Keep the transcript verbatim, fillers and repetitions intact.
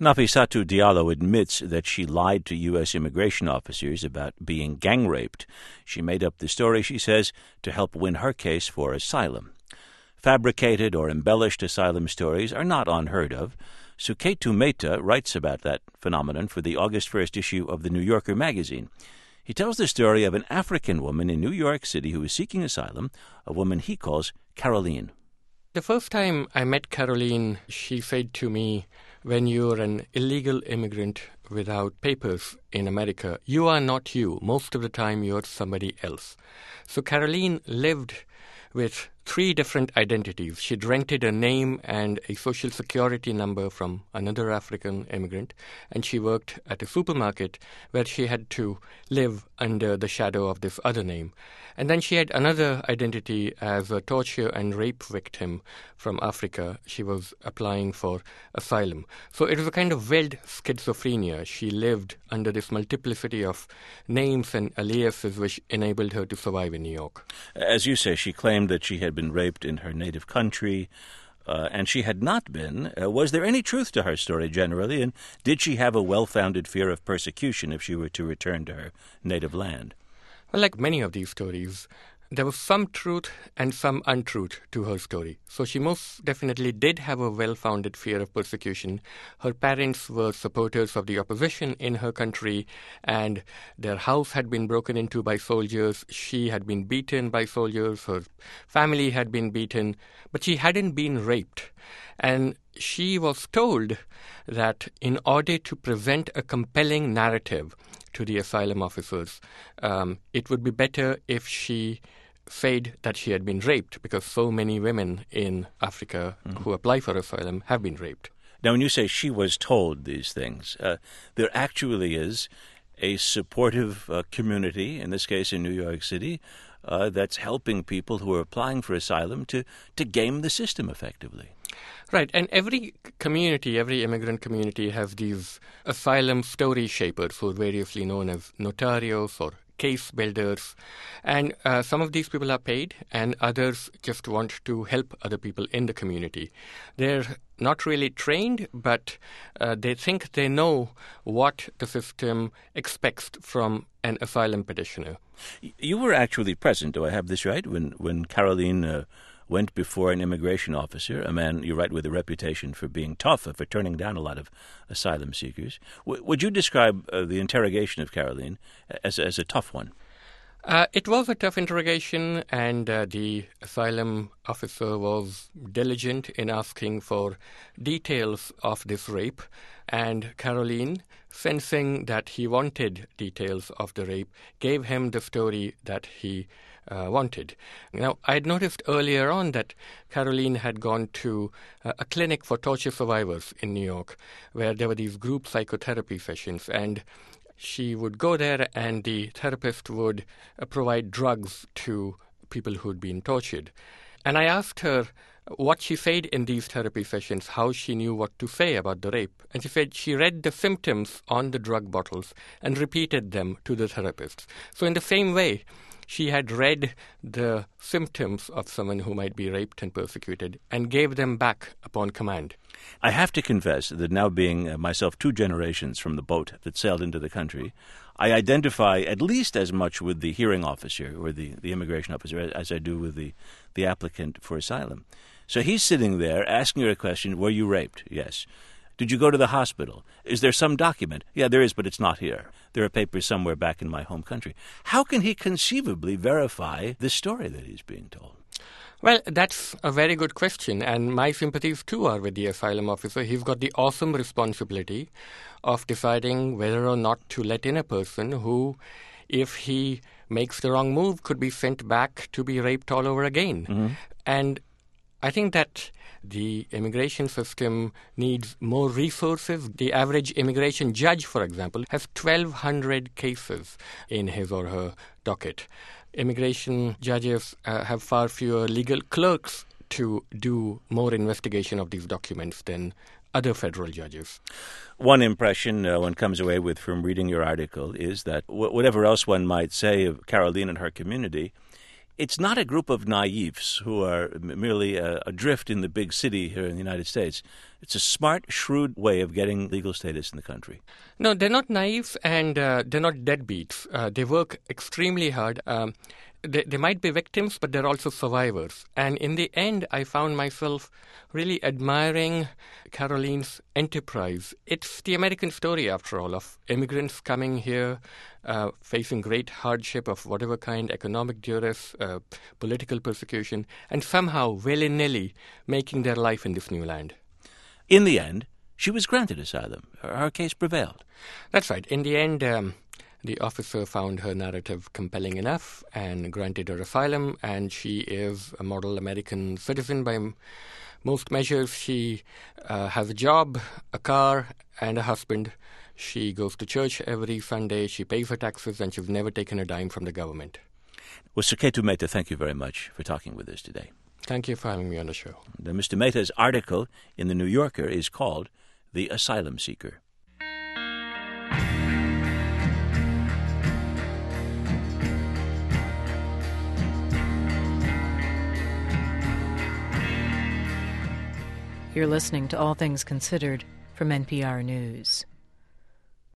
Nafissatou Diallo admits that she lied to U S immigration officers about being gang raped. She made up the story, she says, to help win her case for asylum. Fabricated or embellished asylum stories are not unheard of. Suketu Mehta writes about that phenomenon for the August first issue of the New Yorker magazine. He tells the story of an African woman in New York City who is seeking asylum, a woman he calls Caroline. The first time I met Caroline, she said to me, when you're an illegal immigrant without papers in America, you are not you. Most of the time, you're somebody else. So Caroline lived with three different identities. She'd rented a name and a social security number from another African immigrant, and she worked at a supermarket where she had to live under the shadow of this other name. And then she had another identity as a torture and rape victim from Africa. She was applying for asylum. So it was a kind of weird schizophrenia. She lived under this multiplicity of names and aliases which enabled her to survive in New York. As you say, she claimed that she had been raped in her native country, uh, and she had not been. Uh, was there any truth to her story generally, and did she have a well-founded fear of persecution if she were to return to her native land? Well, like many of these stories, there was some truth and some untruth to her story. So she most definitely did have a well-founded fear of persecution. Her parents were supporters of the opposition in her country, and their house had been broken into by soldiers. She had been beaten by soldiers. Her family had been beaten, but she hadn't been raped. And she was told that in order to present a compelling narrative to the asylum officers, um, it would be better if she said that she had been raped, because so many women in Africa mm-hmm. who apply for asylum have been raped. Now, when you say she was told these things, uh, there actually is a supportive uh, community, in this case in New York City, uh, that's helping people who are applying for asylum to, to game the system effectively. Right, and every community, every immigrant community has these asylum story shapers who are variously known as notarios or case builders. And uh, some of these people are paid and others just want to help other people in the community. They're not really trained, but uh, they think they know what the system expects from an asylum petitioner. You were actually present, do I have this right, when, when Caroline Uh... went before an immigration officer, a man, you're right, with a reputation for being tough, for turning down a lot of asylum seekers. W- would you describe uh, the interrogation of Caroline as, as a tough one? Uh, it was a tough interrogation, and uh, the asylum officer was diligent in asking for details of this rape. And Caroline, sensing that he wanted details of the rape, gave him the story that he uh, wanted. Now, I had noticed earlier on that Caroline had gone to uh, a clinic for torture survivors in New York, where there were these group psychotherapy sessions, and she would go there and the therapist would uh, provide drugs to people who'd been tortured. And I asked her what she said in these therapy sessions, how she knew what to say about the rape. And she said she read the symptoms on the drug bottles and repeated them to the therapist. So in the same way, she had read the symptoms of someone who might be raped and persecuted and gave them back upon command. I have to confess that now being uh, myself two generations from the boat that sailed into the country, I identify at least as much with the hearing officer or the, the immigration officer as I do with the, the applicant for asylum. So he's sitting there asking her a question, were you raped? Yes. Did you go to the hospital? Is there some document? Yeah, there is, but it's not here. There are papers somewhere back in my home country. How can he conceivably verify the story that he's being told? Well, that's a very good question, and my sympathies too are with the asylum officer. He's got the awesome responsibility of deciding whether or not to let in a person who, if he makes the wrong move, could be sent back to be raped all over again. Mm-hmm. And I think that the immigration system needs more resources. The average immigration judge, for example, has twelve hundred cases in his or her docket. Immigration judges uh, have far fewer legal clerks to do more investigation of these documents than other federal judges. One impression uh, one comes away with from reading your article is that w- whatever else one might say of Caroline and her community, It's not a group of naives who are merely uh, adrift in the big city here in the United States. It's a smart, shrewd way of getting legal status in the country. No, they're not naive, and uh, they're not deadbeats. Uh, they work extremely hard. Um, they, they might be victims, but they're also survivors. And in the end, I found myself really admiring Caroline's enterprise. It's the American story, after all, of immigrants coming here, uh, facing great hardship of whatever kind, economic duress, uh, political persecution, and somehow, willy-nilly, making their life in this new land. In the end, she was granted asylum. Her, her case prevailed. That's right. In the end, um, the officer found her narrative compelling enough and granted her asylum, and she is a model American citizen by m- most measures. She uh, has a job, a car, and a husband. She goes to church every Sunday. She pays her taxes, and she's never taken a dime from the government. Well, Suketu Mehta, thank you very much for talking with us today. Thank you for having me on the show. The Mister Mehta's article in The New Yorker is called The Asylum Seeker. You're listening to All Things Considered from N P R News.